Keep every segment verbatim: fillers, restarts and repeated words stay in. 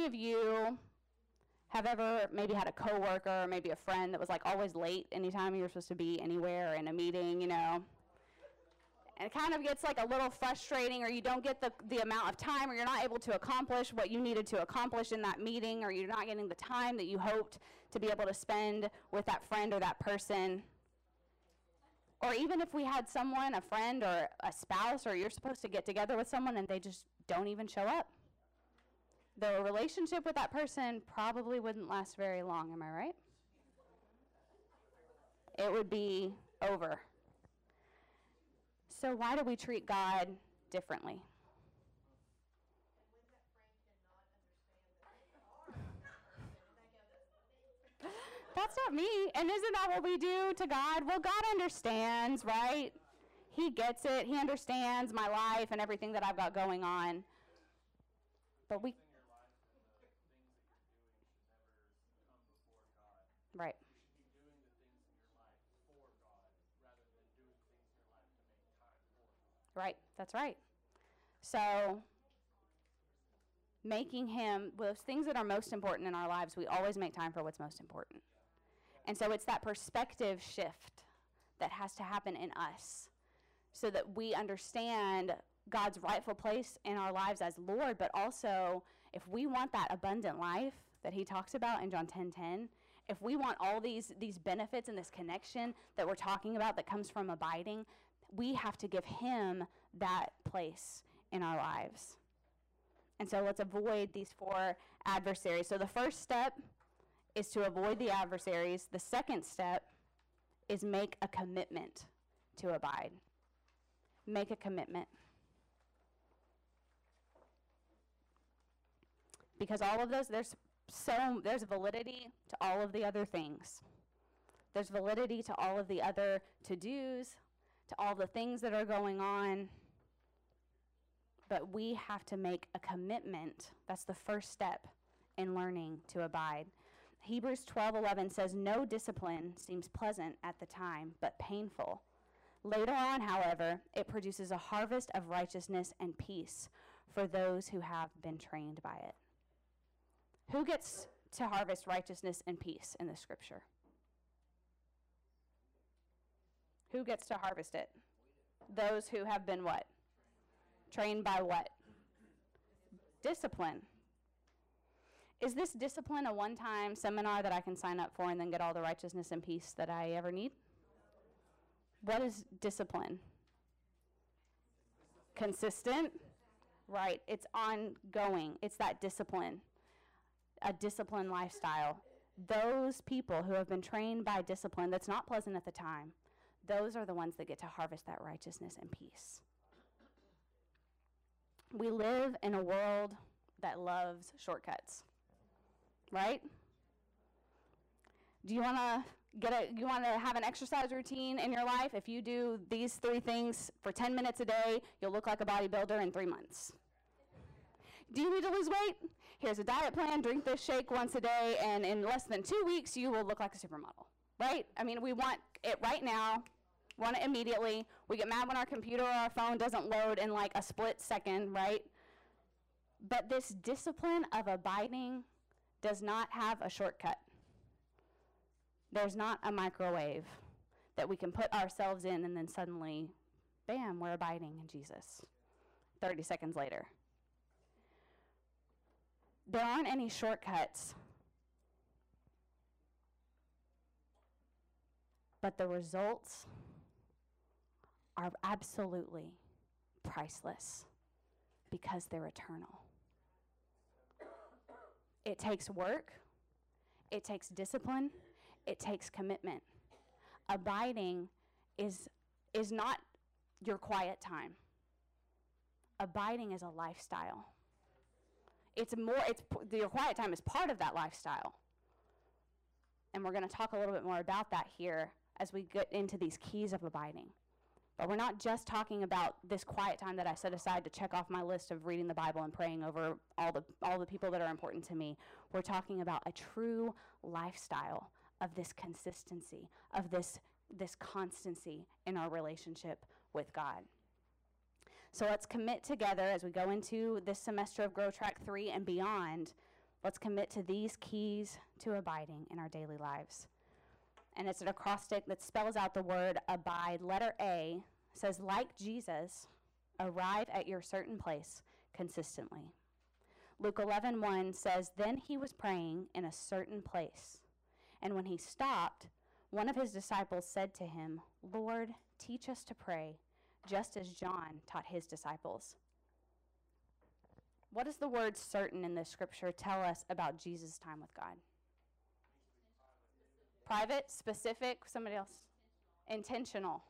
many of you have ever maybe had a coworker or maybe a friend that was like always late anytime you were supposed to be anywhere in a meeting, you know? And it kind of gets like a little frustrating, or you don't get the, the amount of time, or you're not able to accomplish what you needed to accomplish in that meeting, or you're not getting the time that you hoped to be able to spend with that friend or that person. Or even if we had someone, a friend or a spouse, or you're supposed to get together with someone and they just don't even show up. The relationship with that person probably wouldn't last very long, am I right? It would be over. So why do we treat God differently? That's not me. And isn't that what we do to God? Well, God understands, right? He gets it. He understands my life and everything that I've got going on. But we... Right. You should be doing the things in your life for God rather than doing things in your life to make time for God. Right. That's right. So making him, those things that are most important in our lives, we always make time for what's most important. And so it's that perspective shift that has to happen in us so that we understand God's rightful place in our lives as Lord, but also if we want that abundant life that he talks about in John ten ten, if we want all these, these benefits and this connection that we're talking about that comes from abiding, we have to give him that place in our lives. And so let's avoid these four adversaries. So the first step is to avoid the adversaries. The second step is make a commitment to abide. Make a commitment. Because all of those, there's so there's validity to all of the other things. There's validity to all of the other to-dos, to all the things that are going on. But we have to make a commitment. That's the first step in learning to abide. Hebrews twelve eleven says, "No discipline seems pleasant at the time, but painful. Later on, however, it produces a harvest of righteousness and peace for those who have been trained by it." Who gets to harvest righteousness and peace in the scripture? Who gets to harvest it? Those who have been what? Trained by what? Discipline. Is this discipline a one-time seminar that I can sign up for and then get all the righteousness and peace that I ever need? What is discipline? Consistent? Right. It's ongoing. It's that discipline. A disciplined lifestyle. Those people who have been trained by discipline that's not pleasant at the time, those are the ones that get to harvest that righteousness and peace. We live in a world that loves shortcuts, right? Do you want to get a, you want to have an exercise routine in your life? If you do these three things for ten minutes a day, you'll look like a bodybuilder in three months. Do you need to lose weight? Here's a diet plan. Drink this shake once a day, and in less than two weeks, you will look like a supermodel, right? I mean, we want it right now. Want it immediately. We get mad when our computer or our phone doesn't load in like a split second, right? But this discipline of abiding does not have a shortcut. There's not a microwave that we can put ourselves in and then suddenly, bam, we're abiding in Jesus thirty seconds later. There aren't any shortcuts, but the results are absolutely priceless because they're eternal. It takes work, it takes discipline, it takes commitment. Abiding is, is not your quiet time. Abiding is a lifestyle. It's more, it's, your quiet time is part of that lifestyle. And we're going to talk a little bit more about that here as we get into these keys of abiding. But we're not just talking about this quiet time that I set aside to check off my list of reading the Bible and praying over all the all the people that are important to me. We're talking about a true lifestyle of this consistency, of this, this constancy in our relationship with God. So let's commit together as we go into this semester of Grow Track three and beyond Let's commit to these keys to abiding in our daily lives. And it's an acrostic that spells out the word abide. Letter A says, like Jesus, arrive at your certain place consistently. Luke eleven one says, then he was praying in a certain place. And when he stopped, one of his disciples said to him, Lord, teach us to pray, just as John taught his disciples. What does the word certain in this scripture tell us about Jesus' time with God? Private, specific, somebody else? Intentional.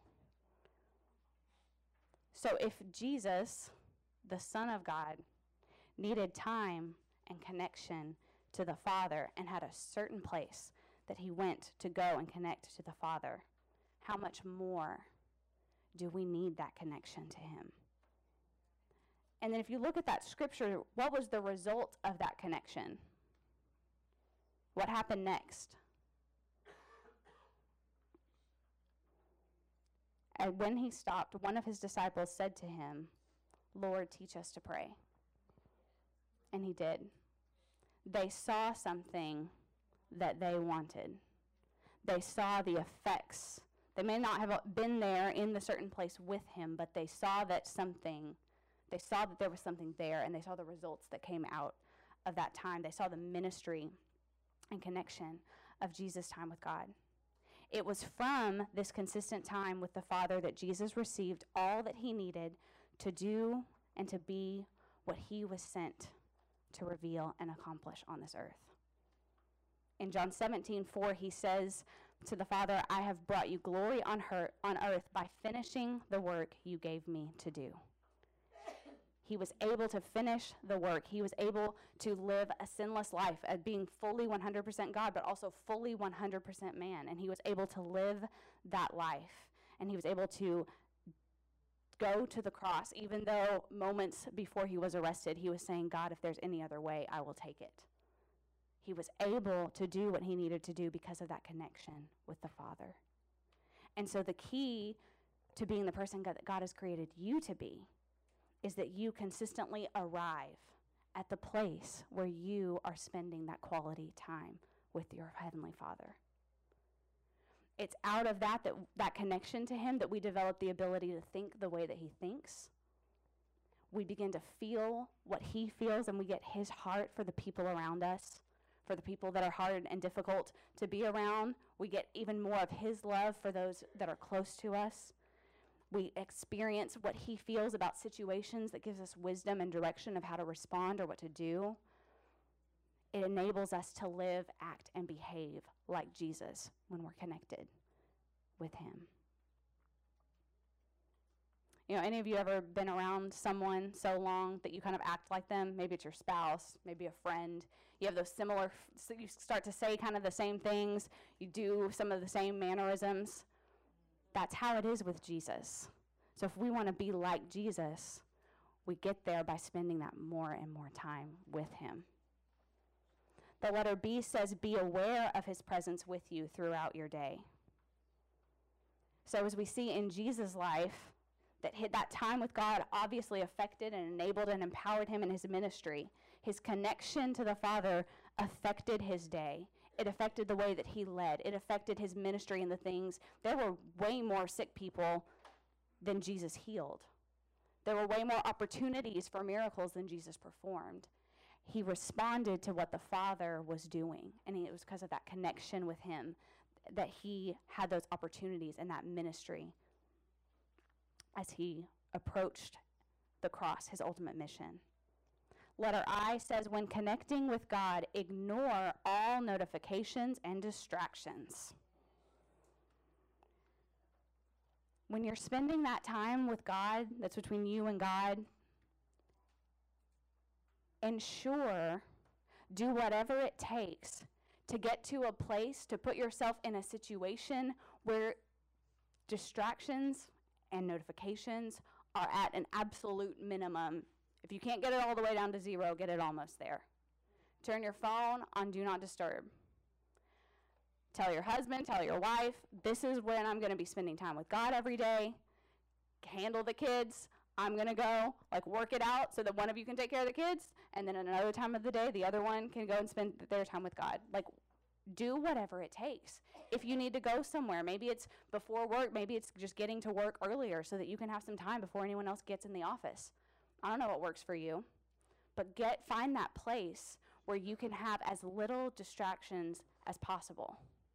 So if Jesus, the Son of God, needed time and connection to the Father and had a certain place that he went to go and connect to the Father, how much more do we need that connection to him? And then if you look at that scripture, what was the result of that connection? What happened next? And when he stopped, one of his disciples said to him, Lord, teach us to pray. And he did. They saw something that they wanted. They saw the effects. They may not have been there in the certain place with him, but they saw that something, they saw that there was something there, and they saw the results that came out of that time. They saw the ministry and connection of Jesus' time with God. It was from this consistent time with the Father that Jesus received all that he needed to do and to be what he was sent to reveal and accomplish on this earth. In John seventeen four, he says to the Father, I have brought you glory on, her, on earth by finishing the work you gave me to do. He was able to finish the work. He was able to live a sinless life as being fully one hundred percent God, but also fully one hundred percent man. And he was able to live that life. And he was able to go to the cross, even though moments before he was arrested, he was saying, God, if there's any other way, I will take it. He was able to do what he needed to do because of that connection with the Father. And so the key to being the person God, that God has created you to be is that you consistently arrive at the place where you are spending that quality time with your Heavenly Father. It's out of that, that that connection to him that we develop the ability to think the way that he thinks. We begin to feel what he feels, and we get his heart for the people around us, for the people that are hard and difficult to be around. We get even more of his love for those that are close to us. We experience what he feels about situations that gives us wisdom and direction of how to respond or what to do. It enables us to live, act, and behave like Jesus when we're connected with him. You know, any of you ever been around someone so long that you kind of act like them? Maybe it's your spouse, maybe a friend. You have those similar, so you start to say kind of the same things. You do some of the same mannerisms. That's how it is with Jesus. So if we want to be like Jesus, we get there by spending that more and more time with him. The letter B says, be aware of his presence with you throughout your day. So as we see in Jesus' life, that hit that time with God obviously affected and enabled and empowered him in his ministry. His connection to the Father affected his day. It affected the way that he led. It affected his ministry and the things. There were way more sick people than Jesus healed. There were way more opportunities for miracles than Jesus performed. He responded to what the Father was doing, and it was because of that connection with him that he had those opportunities and that ministry as he approached the cross, his ultimate mission. Letter I says, when connecting with God, ignore all notifications and distractions. When you're spending that time with God, that's between you and God, ensure, do whatever it takes to get to a place, to put yourself in a situation where distractions and notifications are at an absolute minimum. If you can't get it all the way down to zero, get it almost there. Turn your phone on Do Not Disturb. Tell your husband, tell your wife, this is when I'm going to be spending time with God every day. Handle the kids. I'm going to go like work it out so that one of you can take care of the kids, and then at another time of the day, the other one can go and spend their time with God. Like, do whatever it takes. If you need to go somewhere, maybe it's before work, maybe it's just getting to work earlier so that you can have some time before anyone else gets in the office. I don't know what works for you, but get find that place where you can have as little distractions as possible.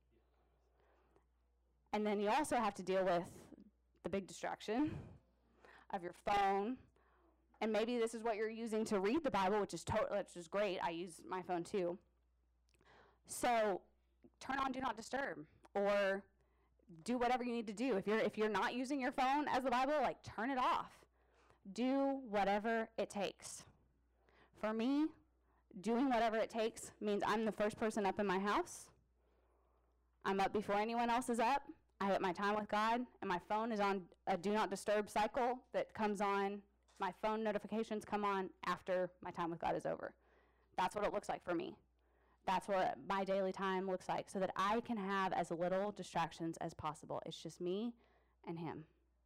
And then you also have to deal with the big distraction of your phone. And maybe this is what you're using to read the Bible, which is to- which is great. I use my phone too. So turn on Do Not Disturb, or do whatever you need to do. If you're if you're not using your phone as the Bible, like turn it off. Do whatever it takes. For me, doing whatever it takes means I'm the first person up in my house. I'm up before anyone else is up. I have my time with God, and my phone is on a Do Not Disturb cycle that comes on. My phone notifications come on after my time with God is over. That's what it looks like for me. That's what my daily time looks like, so that I can have as little distractions as possible. It's just me and him.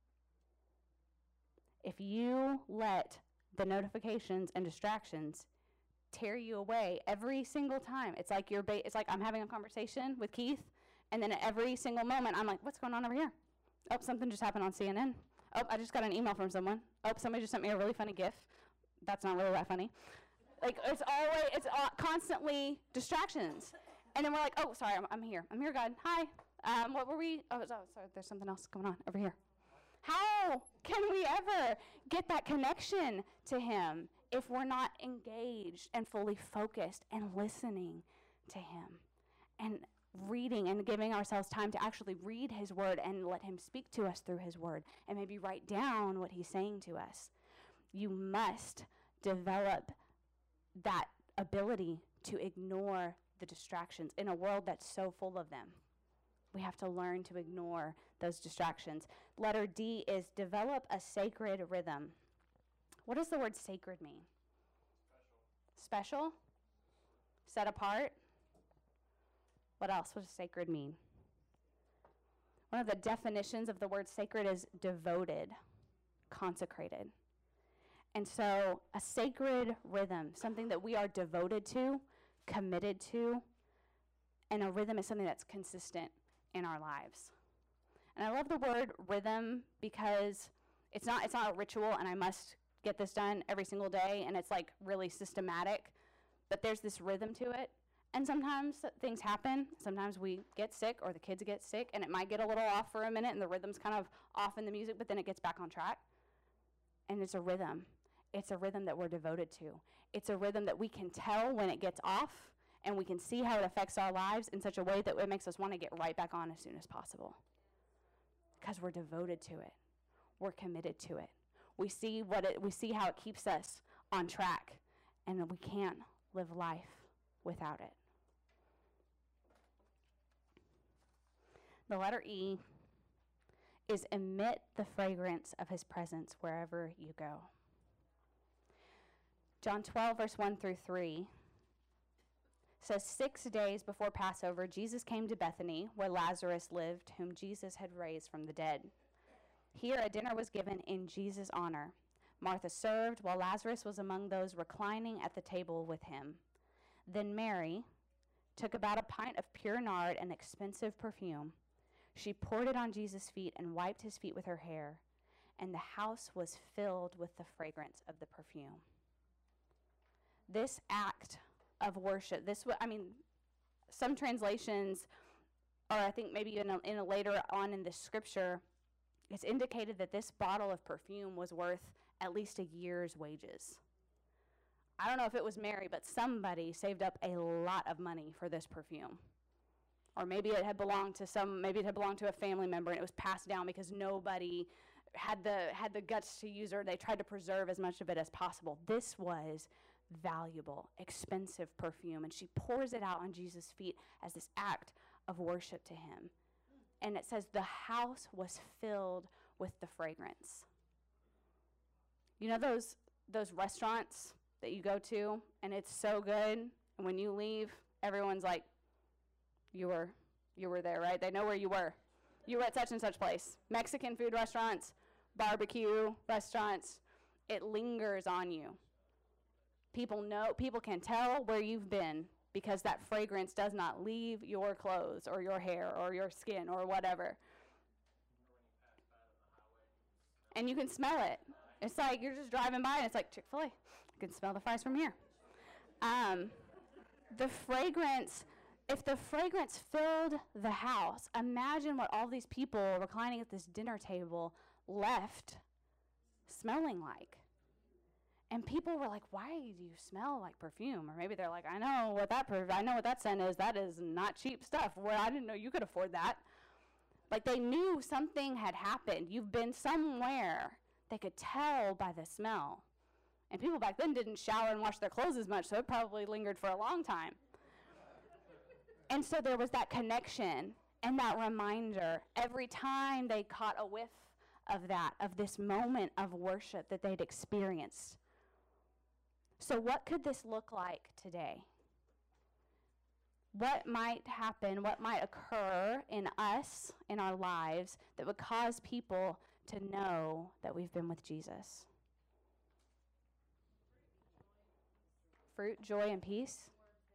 If you let the notifications and distractions tear you away every single time, it's like you're ba- it's like I'm having a conversation with Keith, and then at every single moment I'm like, what's going on over here? Oh, something just happened on C N N. Oh, I just got an email from someone. Oh, somebody just sent me a really funny GIF. That's not really that funny. Like, it's always, it's all, constantly distractions. And then we're like, oh, sorry, I'm, I'm here. I'm here, God. Hi. Um, what were we? Oh, oh, sorry, there's something else going on over here. How can we ever get that connection to him if we're not engaged and fully focused and listening to him and reading and giving ourselves time to actually read his word and let him speak to us through his word and maybe write down what he's saying to us? You must develop that ability to ignore the distractions in a world that's so full of them. We have to learn to ignore those distractions. Letter D is develop a sacred rhythm. What does the word sacred mean? Special. Special? Set apart? What else? What does sacred mean? One of the definitions of the word sacred is devoted, consecrated. And so a sacred rhythm, something that we are devoted to, committed to, and a rhythm is something that's consistent in our lives. And I love the word rhythm because it's not it's not a ritual and I must get this done every single day and it's like really systematic, but there's this rhythm to it. And sometimes things happen. Sometimes we get sick or the kids get sick and it might get a little off for a minute and the rhythm's kind of off in the music, but then it gets back on track. And it's a rhythm. It's a rhythm that we're devoted to. It's a rhythm that we can tell when it gets off, and we can see how it affects our lives in such a way that it makes us want to get right back on as soon as possible. Because we're devoted to it. We're committed to it. We see what it, we see how it keeps us on track, and we can't live life without it. The letter E is emit the fragrance of his presence wherever you go. John twelve, verse one through three says, six days before Passover, Jesus came to Bethany, where Lazarus lived, whom Jesus had raised from the dead. Here a dinner was given in Jesus' honor. Martha served, while Lazarus was among those reclining at the table with him. Then Mary took about a pint of pure nard, an expensive perfume. She poured it on Jesus' feet and wiped his feet with her hair, and the house was filled with the fragrance of the perfume. This act of worship, this, I mean, some translations, or I think maybe in a, in a later on in the scripture, it's indicated that this bottle of perfume was worth at least a year's wages. I don't know if it was Mary, but somebody saved up a lot of money for this perfume. Or maybe it had belonged to some, maybe it had belonged to a family member and it was passed down because nobody had the had the guts to use her. They tried to preserve as much of it as possible. This was valuable, expensive perfume, and she pours it out on Jesus' feet as this act of worship to him. And it says the house was filled with the fragrance. You know those those restaurants that you go to and it's so good, and when you leave, everyone's like, you were you were there, right? They know where you were. You were at such and such place. Mexican food restaurants, barbecue restaurants, it lingers on you. People know, people can tell where you've been because that fragrance does not leave your clothes or your hair or your skin or whatever. And you can smell it. It's like you're just driving by and it's like Chick-fil-A. You can smell the fries from here. Um, the fragrance, if the fragrance filled the house, imagine what all these people reclining at this dinner table left smelling like. And people were like, why do you smell like perfume? Or maybe they're like, I know what that per- I know what that scent is. That is not cheap stuff. Well, I didn't know you could afford that. Like they knew something had happened. You've been somewhere. They could tell by the smell. And people back then didn't shower and wash their clothes as much, so it probably lingered for a long time. And so there was that connection and that reminder every time they caught a whiff of that, of this moment of worship that they'd experienced. So what could this look like today? What might happen, what might occur in us, in our lives, that would cause people to know that we've been with Jesus? Fruit, joy, and peace.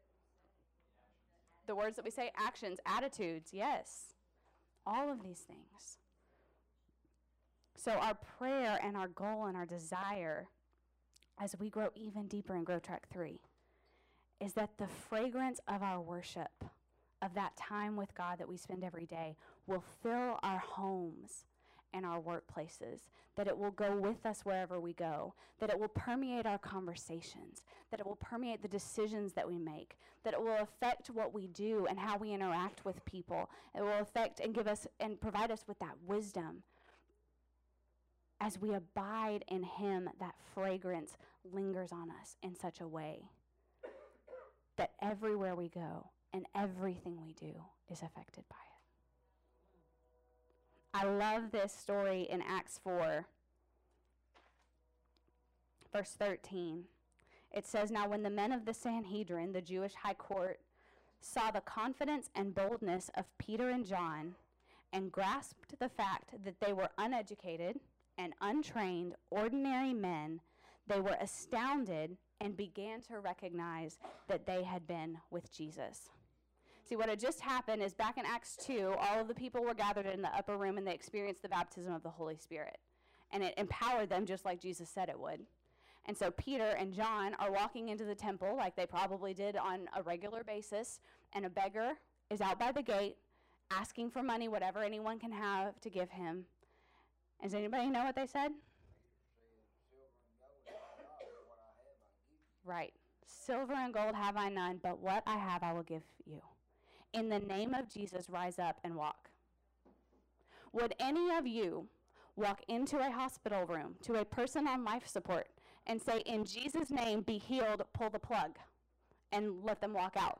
The words that we say, actions, attitudes, yes. All of these things. So our prayer and our goal and our desire as we grow even deeper in Grow Track three is that the fragrance of our worship, of that time with God that we spend every day, will fill our homes and our workplaces, that it will go with us wherever we go, that it will permeate our conversations, that it will permeate the decisions that we make, that it will affect what we do and how we interact with people. It will affect and give us and provide us with that wisdom. As we abide in him, that fragrance lingers on us in such a way that everywhere we go and everything we do is affected by it. I love this story in Acts four, verse thirteen. It says, now when the men of the Sanhedrin, the Jewish high court, saw the confidence and boldness of Peter and John and grasped the fact that they were uneducated and untrained, ordinary men, they were astounded and began to recognize that they had been with Jesus. See, what had just happened is back in Acts two, all of the people were gathered in the upper room and they experienced the baptism of the Holy Spirit. And it empowered them just like Jesus said it would. And so Peter and John are walking into the temple like they probably did on a regular basis, and a beggar is out by the gate asking for money, whatever anyone can have to give him. Does anybody know what they said? Right. Silver and gold have I none, but what I have I will give you. In the name of Jesus, rise up and walk. Would any of you walk into a hospital room to a person on life support and say, in Jesus' name, be healed, pull the plug, and let them walk out?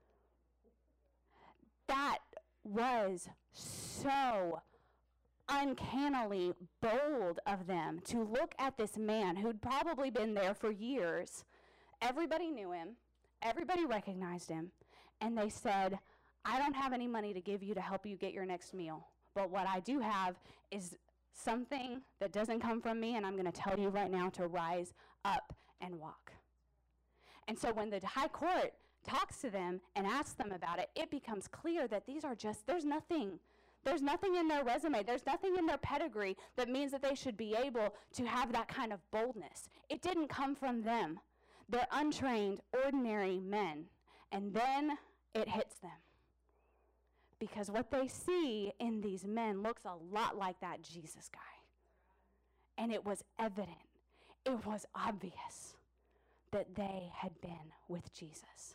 That was so uncannily bold of them to look at this man who'd probably been there for years. Everybody knew him. Everybody recognized him. And they said, I don't have any money to give you to help you get your next meal. But what I do have is something that doesn't come from me, and I'm going to tell you right now to rise up and walk. And so when the high court talks to them and asks them about it, it becomes clear that these are just, there's nothing There's nothing in their resume, there's nothing in their pedigree that means that they should be able to have that kind of boldness. It didn't come from them. They're untrained, ordinary men. And then it hits them. Because what they see in these men looks a lot like that Jesus guy. And it was evident, it was obvious that they had been with Jesus.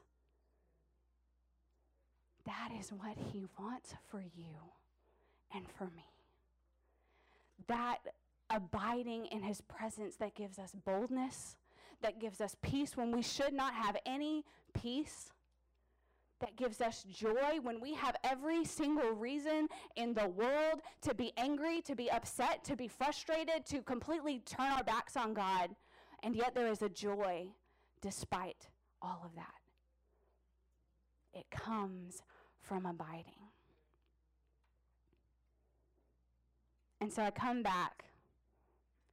That is what he wants for you and for me. That abiding in his presence that gives us boldness, that gives us peace when we should not have any peace, that gives us joy when we have every single reason in the world to be angry, to be upset, to be frustrated, to completely turn our backs on God, and yet there is a joy despite all of that. It comes from abiding. And so I come back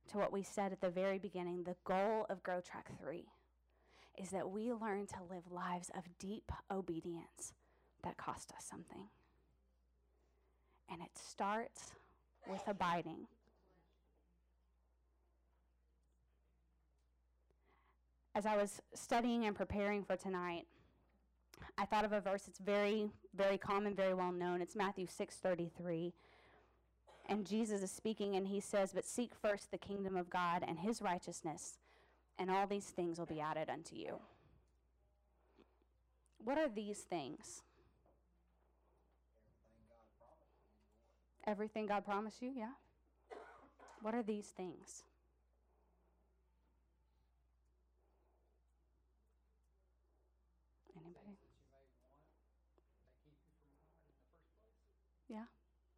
to what we said at the very beginning. The goal of Grow Track three is that we learn to live lives of deep obedience that cost us something. And it starts with abiding. As I was studying and preparing for tonight, I thought of a verse that's very, very common, very well known. It's Matthew six thirty-three. And Jesus is speaking, and he says, "But seek first the kingdom of God and his righteousness, and all these things will be added unto you." What are these things? Everything God promised you, yeah. What are these things? Anybody? Yeah.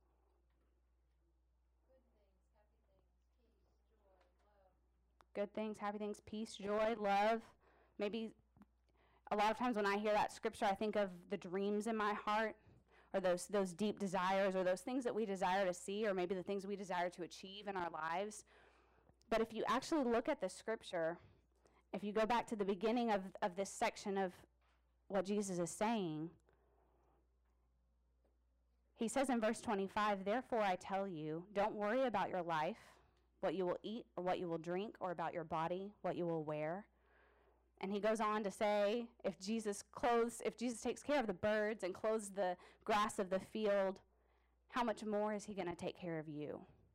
Good things, happy things, peace, joy, love. Maybe a lot of times when I hear that scripture, I think of the dreams in my heart, or those those deep desires, or those things that we desire to see, or maybe the things we desire to achieve in our lives. But if you actually look at the scripture, if you go back to the beginning of, of this section of what Jesus is saying, he says in verse twenty-five, "Therefore I tell you, don't worry about your life, what you will eat or what you will drink, or about your body, what you will wear." And he goes on to say, if Jesus clothes, if Jesus takes care of the birds and clothes the grass of the field, how much more is he going to take care of you?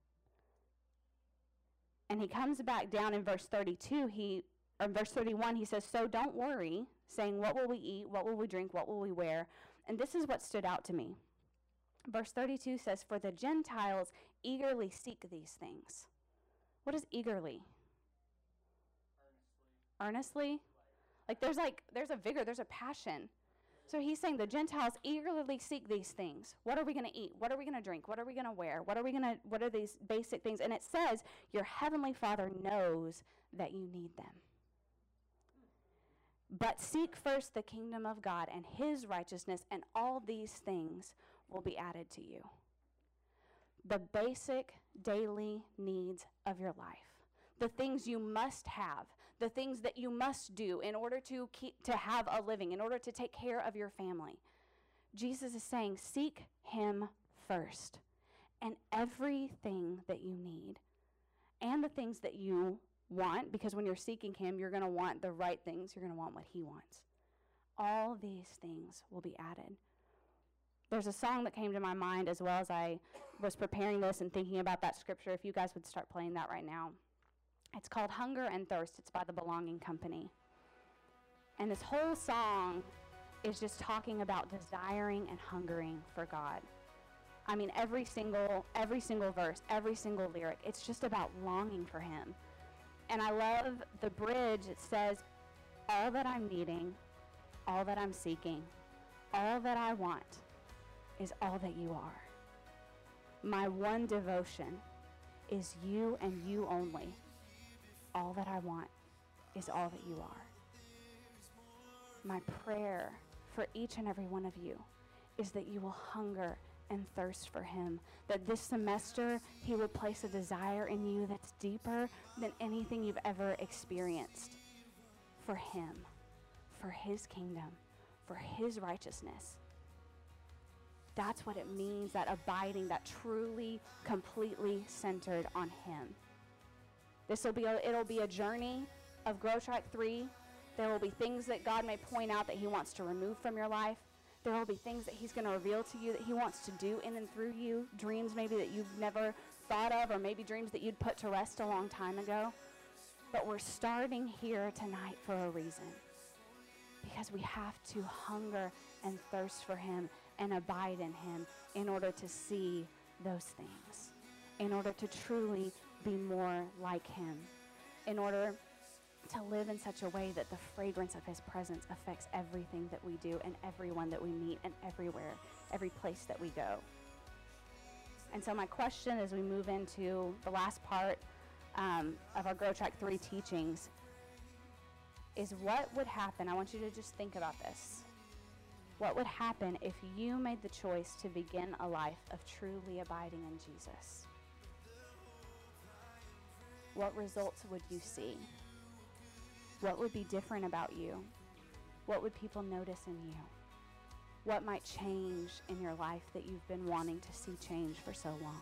And he comes back down in verse thirty-two, he, or verse thirty-one, he says, "So don't worry, saying, what will we eat, what will we drink, what will we wear?" And this is what stood out to me. Verse thirty-two says, "For the Gentiles eagerly seek these things." What is eagerly? Earnestly. Earnestly? Like there's like, there's a vigor, there's a passion. So he's saying the Gentiles eagerly seek these things. What are we going to eat? What are we going to drink? What are we going to wear? What are we going to, what are these basic things? And it says, your heavenly Father knows that you need them. But seek first the kingdom of God and his righteousness, and all these things will be added to you. The basic daily needs of your life. The things you must have, the things that you must do in order to keep, to have a living, in order to take care of your family. Jesus is saying, seek him first, and everything that you need, and the things that you want, because when you're seeking him, you're going to want the right things. You're going to want what he wants. All these things will be added. There's a song that came to my mind as well as I was preparing this and thinking about that scripture. If you guys would start playing that right now. It's called Hunger and Thirst. It's by the Belonging Company. And this whole song is just talking about desiring and hungering for God. I mean, every single, every single verse, every single lyric, it's just about longing for him. And I love the bridge. It says, all that I'm needing, all that I'm seeking, all that I want is all that you are. My one devotion is you and you only. All that I want is all that you are. My prayer for each and every one of you is that you will hunger and thirst for him, that this semester he will place a desire in you that's deeper than anything you've ever experienced, for him, for his kingdom, for his righteousness. That's what it means, that abiding, that truly, completely centered on him. This will be a, it'll be a journey of Grow Track three. There will be things that God may point out that he wants to remove from your life. There will be things that he's going to reveal to you that he wants to do in and through you, dreams maybe that you've never thought of, or maybe dreams that you'd put to rest a long time ago. But we're starting here tonight for a reason, because we have to hunger and thirst for him and abide in him in order to see those things, in order to truly be more like him, in order to live in such a way that the fragrance of his presence affects everything that we do and everyone that we meet and everywhere, every place that we go. And so my question as we move into the last part um, of our Grow Track three teachings is, what would happen? I want you to just think about this. What would happen if you made the choice to begin a life of truly abiding in Jesus? what results would you see? What would be different about you? What would people notice in you? What might change in your life that you've been wanting to see change for so long?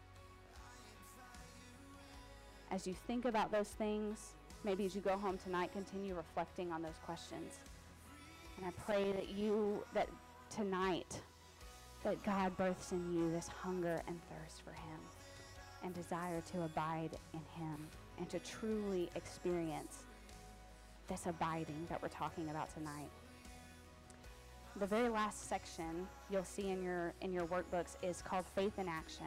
As you think about those things, maybe as you go home tonight, continue reflecting on those questions. And I pray that you, that tonight, that God births in you this hunger and thirst for him and desire to abide in him and to truly experience this abiding that we're talking about tonight. The very last section you'll see in your in your workbooks is called Faith in Action.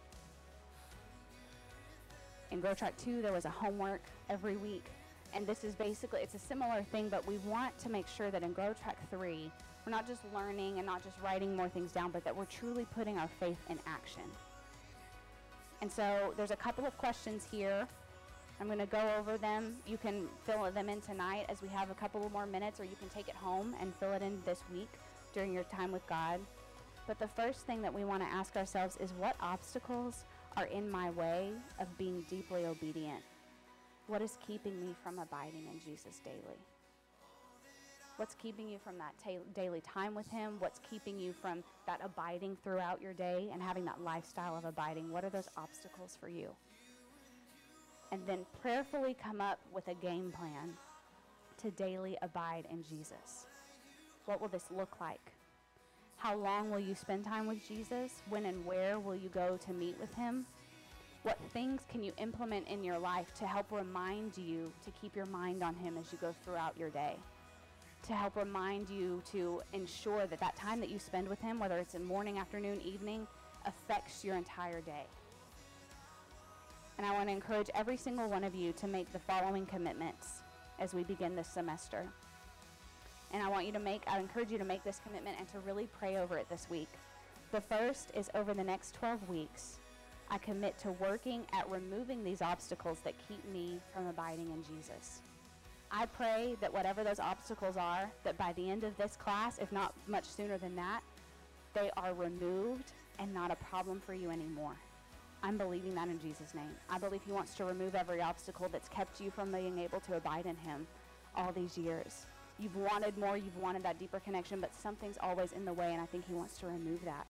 In Grow Track two, there was a homework every week, and this is basically, it's a similar thing, but we want to make sure that in Grow Track three, we're not just learning and not just writing more things down, but that we're truly putting our faith in action. And so there's a couple of questions here. I'm going to go over them. You can fill them in tonight as we have a couple more minutes, or you can take it home and fill it in this week during your time with God. But the first thing that we want to ask ourselves is, what obstacles are in my way of being deeply obedient? What is keeping me from abiding in Jesus daily? What's keeping you from that ta- daily time with him? What's keeping you from that abiding throughout your day and having that lifestyle of abiding? What are those obstacles for you? And then prayerfully come up with a game plan to daily abide in Jesus. What will this look like? How long will you spend time with Jesus? When and where will you go to meet with him? What things can you implement in your life to help remind you to keep your mind on him as you go throughout your day? To help remind you to ensure that that time that you spend with him, whether it's in morning, afternoon, evening, affects your entire day. And I want to encourage every single one of you to make the following commitments as we begin this semester. And I want you to make, I encourage you to make this commitment and to really pray over it this week. The first is, over the next twelve weeks, I commit to working at removing these obstacles that keep me from abiding in Jesus. I pray that whatever those obstacles are, that by the end of this class, if not much sooner than that, they are removed and not a problem for you anymore. I'm believing that in Jesus' name. I believe he wants to remove every obstacle that's kept you from being able to abide in him all these years. You've wanted more, you've wanted that deeper connection, but something's always in the way, and I think he wants to remove that.